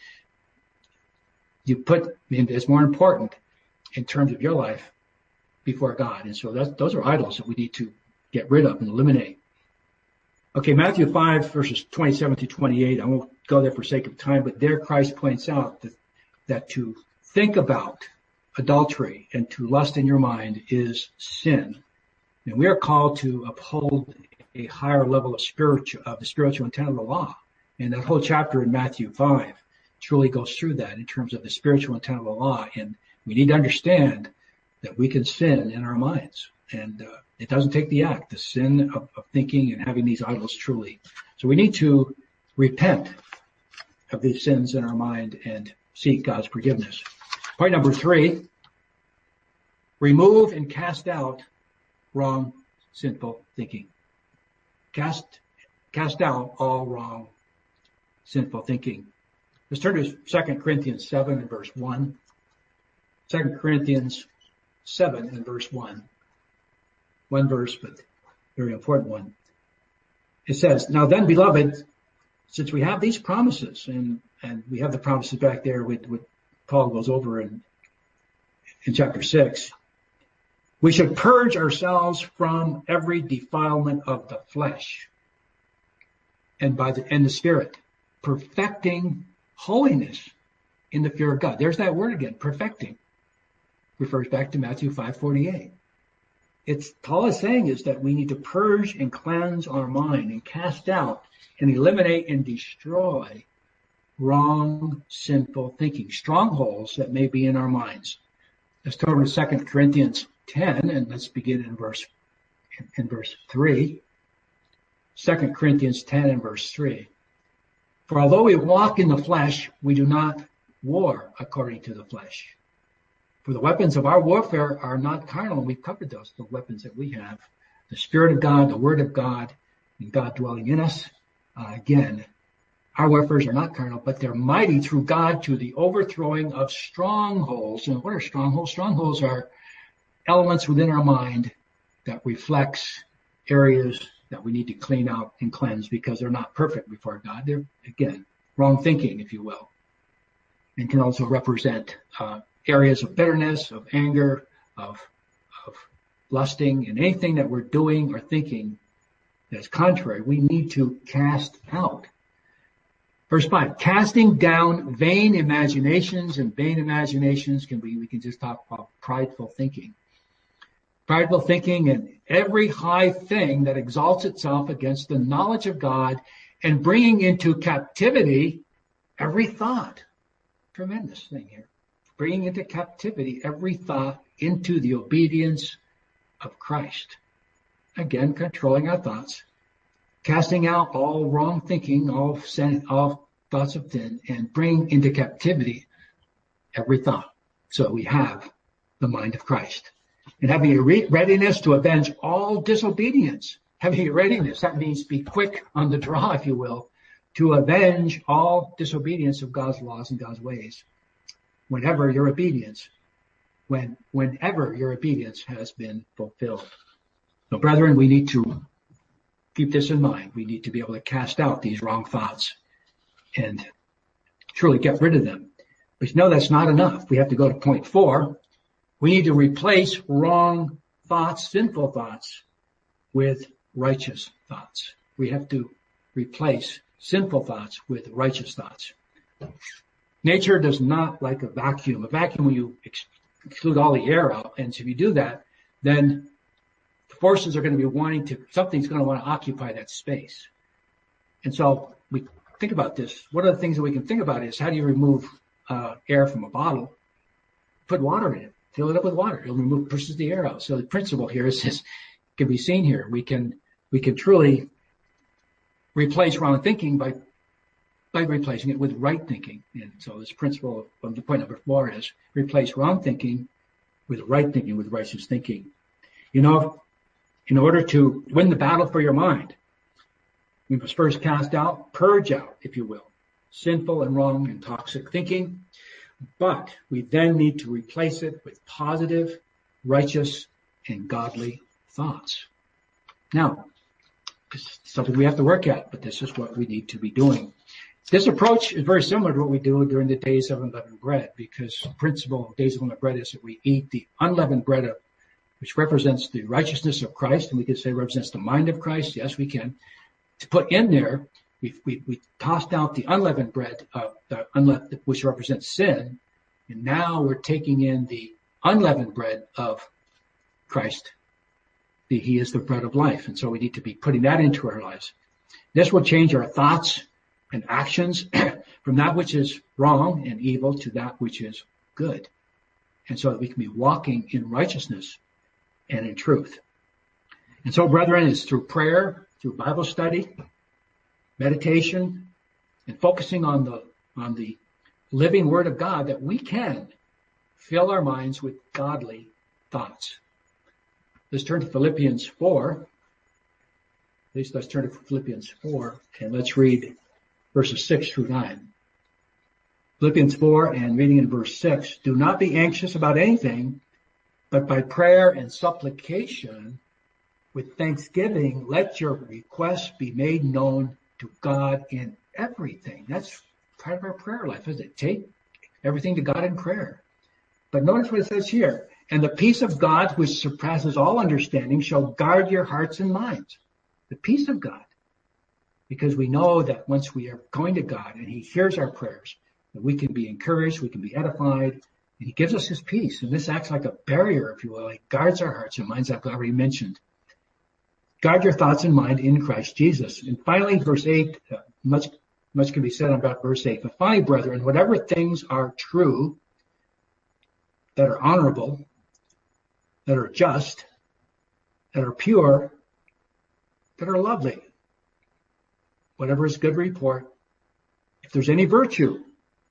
you put, it's more important in terms of your life before God. And so that's, those are idols that we need to get rid of and eliminate. Okay, Matthew five, verses twenty-seven to twenty-eight. I won't go there for sake of time, but there Christ points out that, that to think about adultery and to lust in your mind is sin. And we are called to uphold a higher level of spiritual, of the spiritual intent of the law. And that whole chapter in Matthew five truly goes through that in terms of the spiritual intent of the law. And we need to understand that we can sin in our minds. And uh, it doesn't take the act, the sin of, of thinking and having these idols truly. So we need to repent of these sins in our mind and seek God's forgiveness. Point number three, remove and cast out wrong, sinful thinking. Cast, cast out all wrong, sinful thinking. Let's turn to Second Corinthians seven and verse one. Second Corinthians seven and verse one. One verse, but very important one. It says, now then, beloved, since we have these promises, and, and we have the promises back there with what Paul goes over in, in chapter six, we should purge ourselves from every defilement of the flesh and by the, and the Spirit, perfecting holiness in the fear of God. There's that word again, perfecting. Refers back to Matthew five forty-eight. It's, Paul is saying is that we need to purge and cleanse our mind and cast out and eliminate and destroy wrong, sinful thinking, strongholds that may be in our minds. Let's turn to Second Corinthians ten, and let's begin in verse, in verse three. Second Corinthians ten and verse three. For although we walk in the flesh, we do not war according to the flesh. For the weapons of our warfare are not carnal, and we've covered those, the weapons that we have. The Spirit of God, the Word of God, and God dwelling in us. Uh, again, our warfares are not carnal, but they're mighty through God to the overthrowing of strongholds. And what are strongholds? Strongholds are elements within our mind that reflects areas that we need to clean out and cleanse because they're not perfect before God. They're, again, wrong thinking, if you will. and can also represent uh, areas of bitterness, of anger, of, of lusting, and anything that we're doing or thinking that's contrary, we need to cast out. Verse five, casting down vain imaginations, and vain imaginations can be, we can just talk about prideful thinking. Prideful thinking and every high thing that exalts itself against the knowledge of God, and bringing into captivity every thought. Tremendous thing here. Bringing into captivity every thought into the obedience of Christ. Again, controlling our thoughts. Casting out all wrong thinking, all, sin, all thoughts of sin, and bring into captivity every thought. So we have the mind of Christ. And having a re- readiness to avenge all disobedience. Having a readiness, that means be quick on the draw, if you will, to avenge all disobedience of God's laws and God's ways. Whenever your obedience, when, whenever your obedience has been fulfilled. So brethren, we need to keep this in mind. We need to be able to cast out these wrong thoughts and truly get rid of them. But you know, that's not enough. We have to go to point four. We need to replace wrong thoughts, sinful thoughts, with righteous thoughts. We have to replace sinful thoughts with righteous thoughts. Nature does not like a vacuum. A vacuum, when you exclude all the air out, and so if you do that, then the forces are going to be wanting to, something's going to want to occupy that space. And so we think about this. One of the things that we can think about is, how do you remove uh, air from a bottle? Put water in it. Fill it up with water. It'll remove, pushes the air out. So the principle here is this, can be seen here. We can, we can truly replace wrong thinking by, by replacing it with right thinking. And so this principle of the point number four is replace wrong thinking with right thinking, with righteous thinking. You know, in order to win the battle for your mind, we must first cast out, purge out, if you will, sinful and wrong and toxic thinking. But we then need to replace it with positive, righteous, and godly thoughts. Now, this is something we have to work at, but this is what we need to be doing. This approach is very similar to what we do during the days of unleavened bread, because the principle of days of unleavened bread is that we eat the unleavened bread, of, which represents the righteousness of Christ, and we could say represents the mind of Christ. Yes, we can. To put in there, we we, we tossed out the unleavened bread, uh, the unleavened, which represents sin, and now we're taking in the unleavened bread of Christ. The, he is the bread of life, and so we need to be putting that into our lives. This will change our thoughts and actions from that which is wrong and evil to that which is good, and so that we can be walking in righteousness and in truth. And so, brethren, it's through prayer, through Bible study, meditation, and focusing on the on the living Word of God that we can fill our minds with godly thoughts. Let's turn to Philippians four. At least let's turn to Philippians four, and let's read verses six through nine. Philippians four, and reading in verse six, do not be anxious about anything, but by prayer and supplication, with thanksgiving, let your requests be made known to God in everything. That's part of our prayer life, isn't it? Take everything to God in prayer. But notice what it says here. And the peace of God, which surpasses all understanding, shall guard your hearts and minds. The peace of God. Because we know that once we are going to God and he hears our prayers, that we can be encouraged, we can be edified, and he gives us his peace. And this acts like a barrier, if you will. It guards our hearts and minds, like I already mentioned. Guard your thoughts and mind in Christ Jesus. And finally, verse eight, uh, much much can be said about verse eight. But finally, brethren, whatever things are true, that are honorable, that are just, that are pure, that are lovely, whatever is good report, if there's any virtue,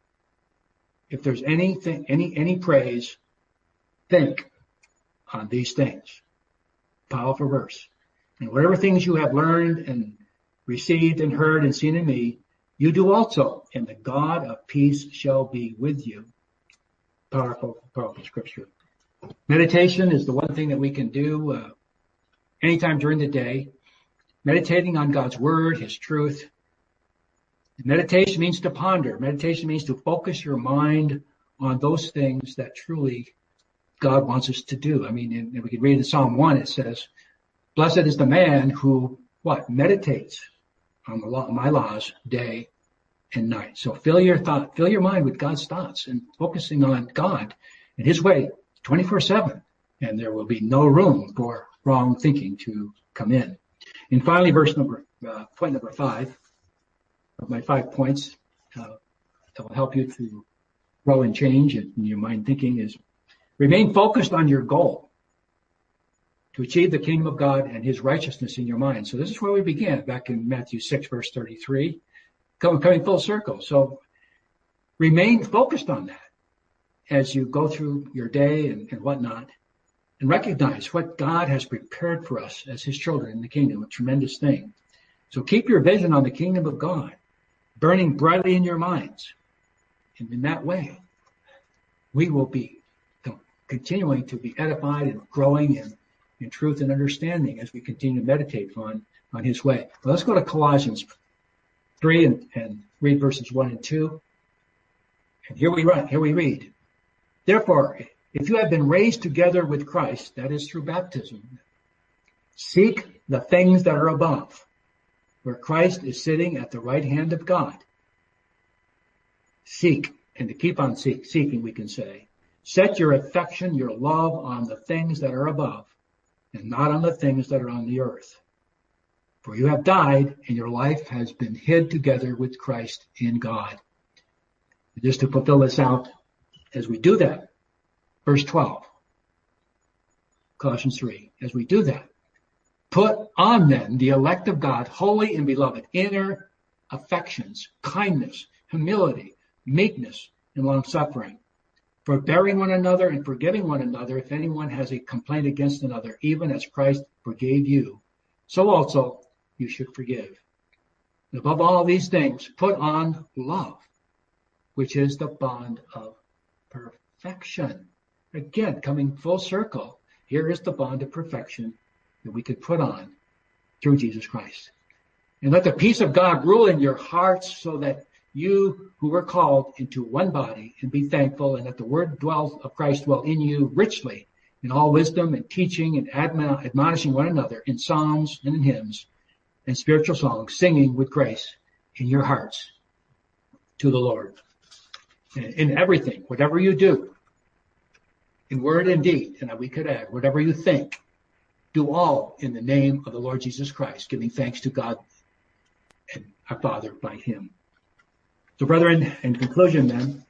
if there's anything, any any praise, think on these things. Powerful verse. And whatever things you have learned and received and heard and seen in me, you do also, and the God of peace shall be with you. Powerful, powerful scripture. Meditation is the one thing that we can do uh, anytime during the day. Meditating on God's word, his truth, Meditation means to ponder. Meditation means to focus your mind on those things that truly God wants us to do. I mean, in, we can read in Psalm one, it says, blessed is the man who, what, meditates on the law, my laws day and night. So fill your thought, fill your mind with God's thoughts and focusing on God and his way twenty-four seven. And there will be no room for wrong thinking to come in. And finally, verse number, uh, point number five of my five points uh, that will help you to grow and change in your mind thinking is remain focused on your goal to achieve the kingdom of God and his righteousness in your mind. So this is where we began back in Matthew six, verse thirty-three, coming, coming full circle. So remain focused on that as you go through your day and, and whatnot, and recognize what God has prepared for us as his children in the kingdom, a tremendous thing. So keep your vision on the kingdom of God burning brightly in your minds. And in that way, we will be continuing to be edified and growing in, in truth and understanding as we continue to meditate on, on his way. Well, let's go to Colossians three and, and read verses one and two. And here we read, here we read, therefore, if you have been raised together with Christ, that is through baptism, seek the things that are above, where Christ is sitting at the right hand of God. Seek, and to keep on seek, seeking, we can say, set your affection, your love on the things that are above, and not on the things that are on the earth. For you have died, and your life has been hid together with Christ in God. And just to fulfill this out, as we do that, verse twelve, Colossians three, as we do that, put on then the elect of God, holy and beloved, inner affections, kindness, humility, meekness, and long-suffering, forbearing one another and forgiving one another if anyone has a complaint against another, even as Christ forgave you, so also you should forgive. And above all these things, put on love, which is the bond of perfection. Again, coming full circle, here is the bond of perfection that we could put on through Jesus Christ. And let the peace of God rule in your hearts so that you who were called into one body and be thankful, and that the word dwells of Christ dwell in you richly in all wisdom and teaching and admon- admonishing one another in psalms and in hymns and spiritual songs, singing with grace in your hearts to the Lord. And in everything, whatever you do, in word and deed, and we could add, whatever you think, do all in the name of the Lord Jesus Christ, giving thanks to God and our Father by him. So, brethren, in conclusion then,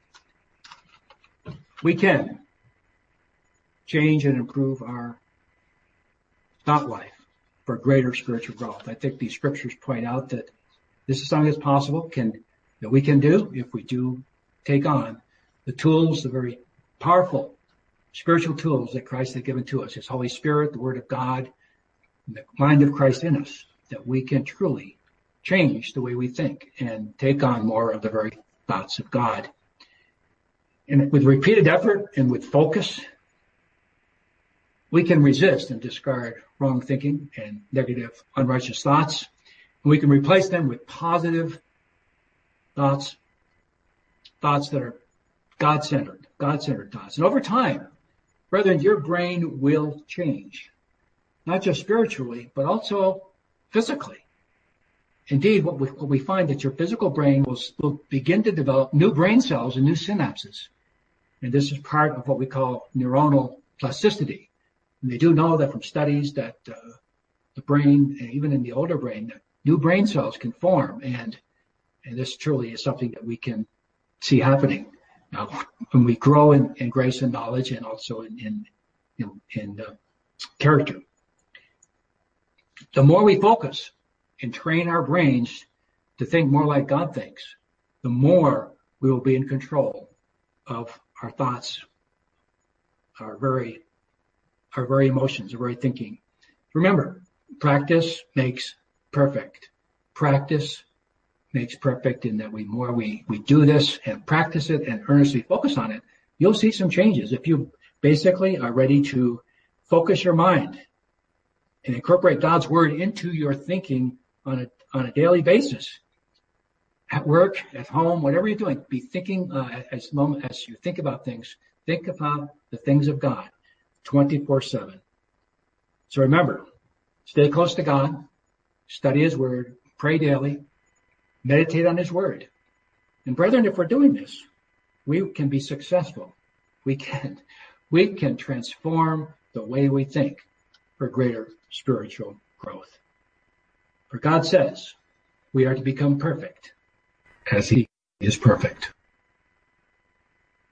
we can change and improve our thought life for greater spiritual growth. I think these scriptures point out that this is something that's possible, can that we can do if we do take on the tools, the very powerful spiritual tools that Christ has given to us, his Holy Spirit, the Word of God, and the mind of Christ in us, that we can truly change the way we think and take on more of the very thoughts of God. And with repeated effort and with focus, we can resist and discard wrong thinking and negative, unrighteous thoughts. And we can replace them with positive thoughts, thoughts that are God-centered, God-centered thoughts. And over time, brethren, your brain will change, not just spiritually, but also physically. Indeed, what we, what we find that your physical brain will, will begin to develop new brain cells and new synapses. And this is part of what we call neuronal plasticity. And they do know that from studies that uh, the brain, and even in the older brain, that new brain cells can form. And, and this truly is something that we can see happening now when we grow in, in grace and knowledge, and also in, in, in, in uh, character. The more we focus and train our brains to think more like God thinks, the more we will be in control of our thoughts, our very, our very emotions, our very thinking. Remember, practice makes perfect. Practice makes perfect in that we more we, we do this and practice it and earnestly focus on it, you'll see some changes. If you basically are ready to focus your mind and incorporate God's word into your thinking on a on a daily basis, at work, at home, whatever you're doing, be thinking uh, as moment as you think about things. Think about the things of God, twenty-four seven. So remember, stay close to God, study His Word, pray daily, meditate on His Word. And brethren, if we're doing this, we can be successful. We can, we can transform the way we think for greater spiritual growth. For God says we are to become perfect as He is perfect.